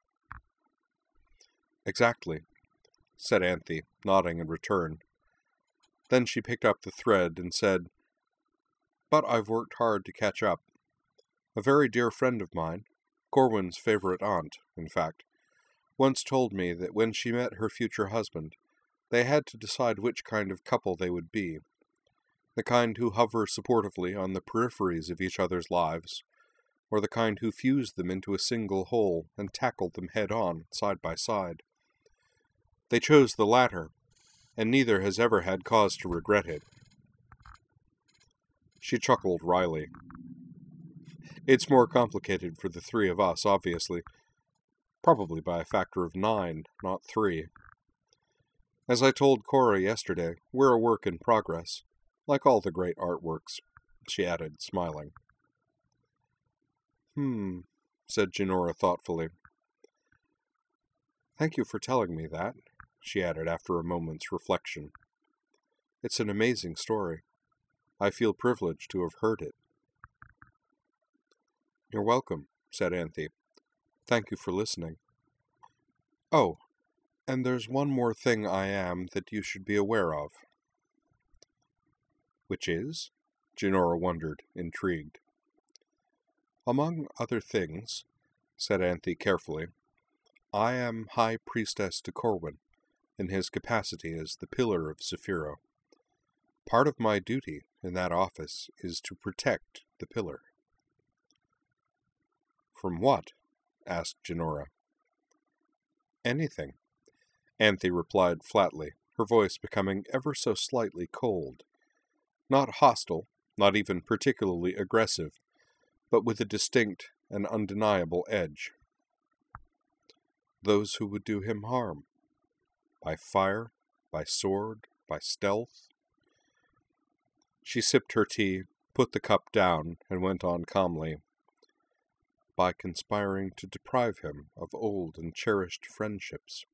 "Exactly," said Anthe, nodding in return. Then she picked up the thread and said, "But I've worked hard to catch up. A very dear friend of mine, Corwin's favorite aunt, in fact, once told me that when she met her future husband, they had to decide which kind of couple they would be. The kind who hover supportively on the peripheries of each other's lives, or the kind who fused them into a single whole and tackled them head-on, side by side. They chose the latter, and neither has ever had cause to regret it. She chuckled wryly. It's more complicated for the three of us, obviously. Probably by a factor of nine, not three. As I told Cora yesterday, we're a work in progress, like all the great artworks, she added, smiling. Hmm, said Jinora thoughtfully. Thank you for telling me that, she added after a moment's reflection. It's an amazing story. I feel privileged to have heard it. You're welcome, said Anthe. Thank you for listening. Oh, and there's one more thing I am that you should be aware of. Which is? Jinora wondered, intrigued. Among other things, said Anthe carefully, I am High Priestess to Corwin, in his capacity as the Pillar of Saphiro. Part of my duty in that office is to protect the Pillar. From what? Asked Jinora. Anything, Anthe replied flatly, her voice becoming ever so slightly cold. Not hostile, not even particularly aggressive, but with a distinct and undeniable edge. Those who would do him harm. By fire, by sword, by stealth. She sipped her tea, put the cup down, and went on calmly. By conspiring to deprive him of old and cherished friendships.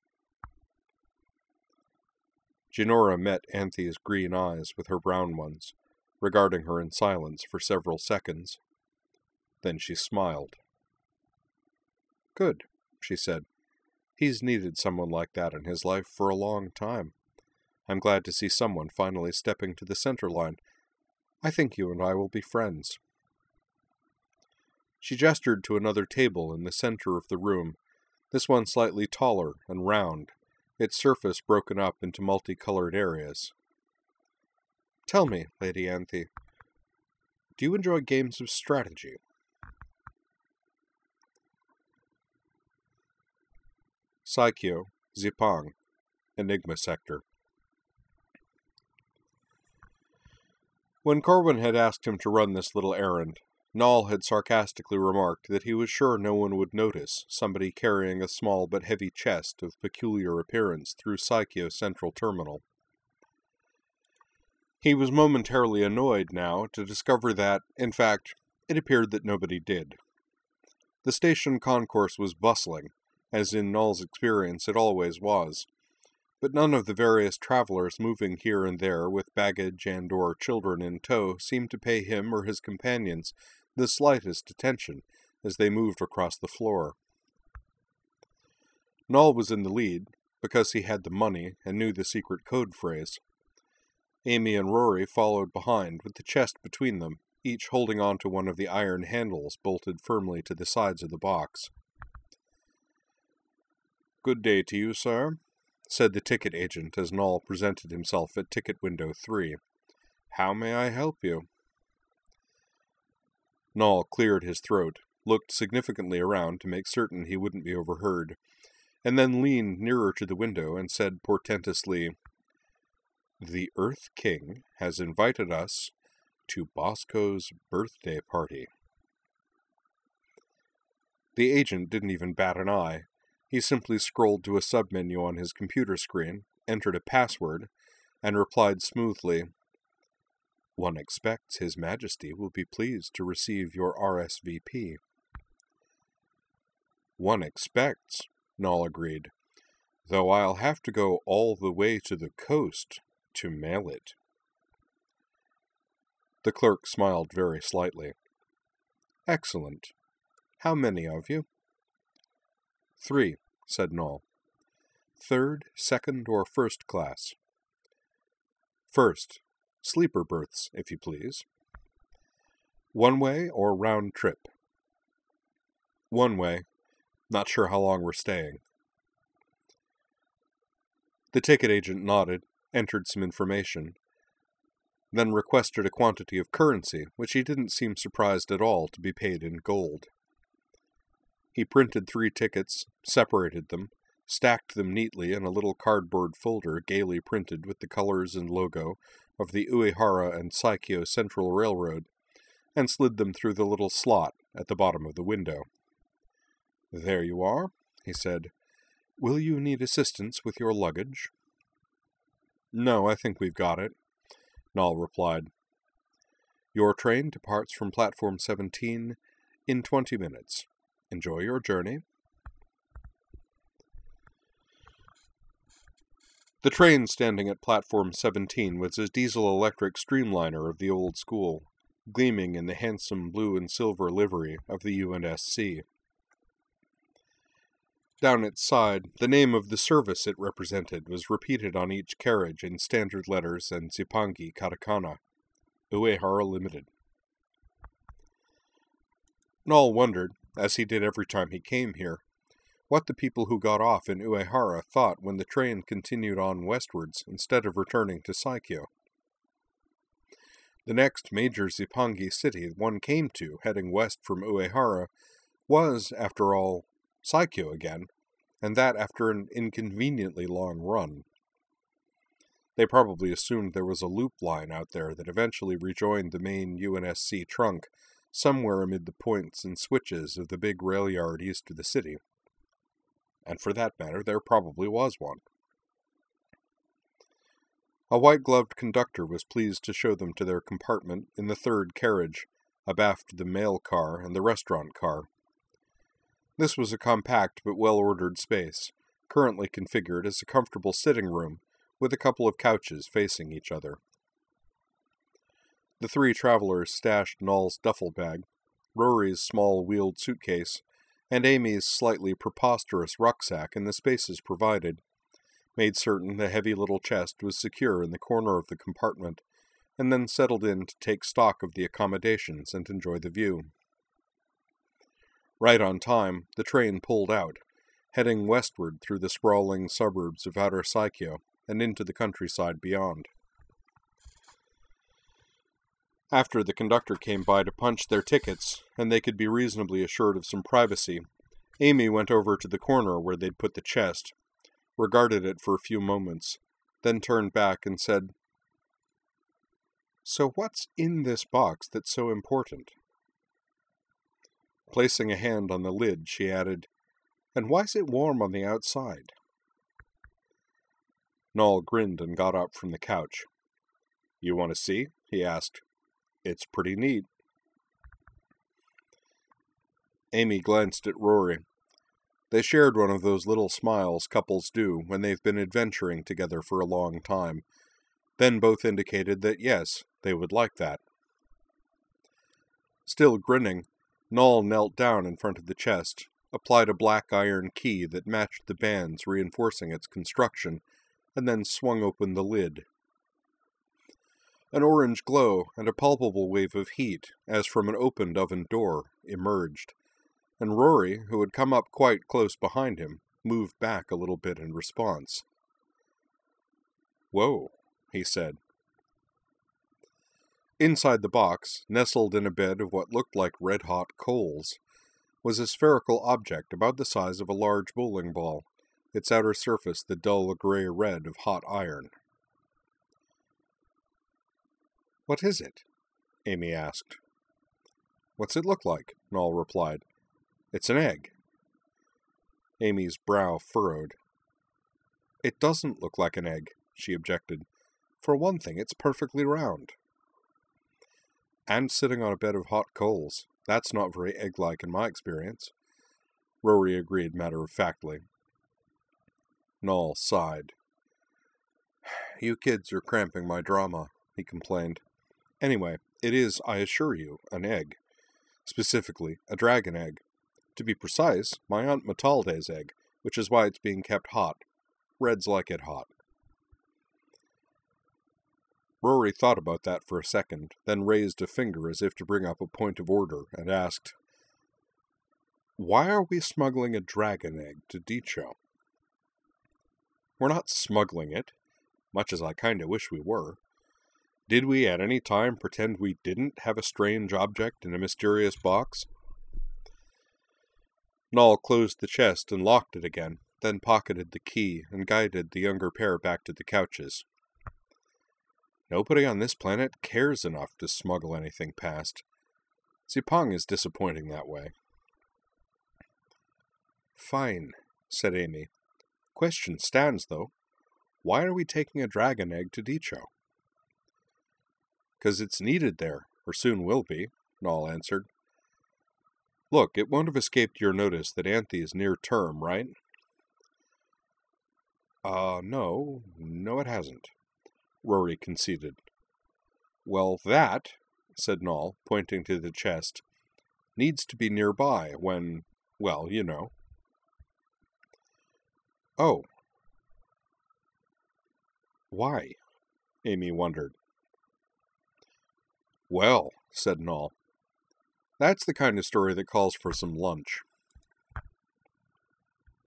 Jinora met Anthe's green eyes with her brown ones, regarding her in silence for several seconds. Then she smiled. Good, she said. He's needed someone like that in his life for a long time. I'm glad to see someone finally stepping to the center line. I think you and I will be friends. She gestured to another table in the center of the room, this one slightly taller and round, its surface broken up into multicolored areas. Tell me, Lady Anthe, do you enjoy games of strategy? Saikyo, Zipang, Enigma Sector. When Corwin had asked him to run this little errand, Nall had sarcastically remarked that he was sure no one would notice somebody carrying a small but heavy chest of peculiar appearance through Saikyo Central Terminal. He was momentarily annoyed now to discover that, in fact, it appeared that nobody did. The station concourse was bustling, as in Nall's experience it always was, but none of the various travelers moving here and there with baggage and or children in tow seemed to pay him or his companions the slightest attention as they moved across the floor. Nall was in the lead, because he had the money and knew the secret code phrase. Amy and Rory followed behind with the chest between them, each holding on to one of the iron handles bolted firmly to the sides of the box. Good day to you, sir, said the ticket agent as Nall presented himself at ticket window three. How may I help you? Nall cleared his throat, looked significantly around to make certain he wouldn't be overheard, and then leaned nearer to the window and said portentously, The Earth King has invited us to Bosco's birthday party. The agent didn't even bat an eye. He simply scrolled to a submenu on his computer screen, entered a password, and replied smoothly, One expects His Majesty will be pleased to receive your R S V P. One expects, Nall agreed, though I'll have to go all the way to the coast to mail it. The clerk smiled very slightly. Excellent. How many of you? Three, said Nall. Third, second, or first class? First. Sleeper berths, if you please. One way or round trip? One way. Not sure how long we're staying. The ticket agent nodded, entered some information, then requested a quantity of currency, which he didn't seem surprised at all to be paid in gold. He printed three tickets, separated them, stacked them neatly in a little cardboard folder gaily printed with the colors and logo of the Uehara and Saikyo Central Railroad, and slid them through the little slot at the bottom of the window. "There you are," he said. "Will you need assistance with your luggage?" "No, I think we've got it," Noll replied. "Your train departs from platform seventeen in twenty minutes. Enjoy your journey." The train standing at platform seventeen was a diesel-electric streamliner of the old school, gleaming in the handsome blue and silver livery of the U N S C. Down its side, the name of the service it represented was repeated on each carriage in standard letters and Zippangi katakana, Uehara Limited. Noll wondered, as he did every time he came here, what the people who got off in Uehara thought when the train continued on westwards instead of returning to Saikyo. The next major Zippangi city one came to, heading west from Uehara, was, after all, Saikyo again, and that after an inconveniently long run. They probably assumed there was a loop line out there that eventually rejoined the main U N S C trunk, somewhere amid the points and switches of the big rail yard east of the city. And for that matter, there probably was one. A white-gloved conductor was pleased to show them to their compartment in the third carriage, abaft the mail car and the restaurant car. This was a compact but well-ordered space, currently configured as a comfortable sitting room with a couple of couches facing each other. The three travelers stashed Noll's duffel bag, Rory's small wheeled suitcase, and Amy's slightly preposterous rucksack in the spaces provided, made certain the heavy little chest was secure in the corner of the compartment, and then settled in to take stock of the accommodations and enjoy the view. Right on time, the train pulled out, heading westward through the sprawling suburbs of outer Saikyo and into the countryside beyond. After the conductor came by to punch their tickets, and they could be reasonably assured of some privacy, Amy went over to the corner where they'd put the chest, regarded it for a few moments, then turned back and said, "So what's in this box that's so important?" Placing a hand on the lid, she added, "And why's it warm on the outside?" Noll grinned and got up from the couch. "You want to see?" he asked. "It's pretty neat." Amy glanced at Rory. They shared one of those little smiles couples do when they've been adventuring together for a long time, then both indicated that yes, they would like that. Still grinning, Noll knelt down in front of the chest, applied a black iron key that matched the bands reinforcing its construction, and then swung open the lid. An orange glow and a palpable wave of heat, as from an opened oven door, emerged, and Rory, who had come up quite close behind him, moved back a little bit in response. "Whoa," he said. Inside the box, nestled in a bed of what looked like red-hot coals, was a spherical object about the size of a large bowling ball, its outer surface the dull grey red of hot iron. "What is it?" Amy asked. "What's it look like?" Noll replied. "It's an egg." Amy's brow furrowed. "It doesn't look like an egg," she objected. "For one thing, it's perfectly round." "And sitting on a bed of hot coals. That's not very egg-like in my experience," Rory agreed matter-of-factly. Noll sighed. "You kids are cramping my drama," he complained. "Anyway, it is, I assure you, an egg. Specifically, a dragon egg. To be precise, my Aunt Matalde's egg, which is why it's being kept hot. Reds like it hot." Rory thought about that for a second, then raised a finger as if to bring up a point of order, and asked, "Why are we smuggling a dragon egg to Dicho?" "We're not smuggling it, much as I kinda wish we were. Did we at any time pretend we didn't have a strange object in a mysterious box? Noll closed the chest and locked it again, then pocketed the key and guided the younger pair back to the couches. Nobody on this planet cares enough to smuggle anything past. Zipong is disappointing that way. Fine, said Amy. Question stands, though. Why are we taking a dragon egg to Dicho? Because it's needed there, or soon will be, Noll answered. Look, it won't have escaped your notice that Anthe is near term, right? Uh, no, no it hasn't, Rory conceded. Well, that, said Noll, pointing to the chest, needs to be nearby when, well, you know. Oh. Why? Amy wondered. Well, said Noll, that's the kind of story that calls for some lunch.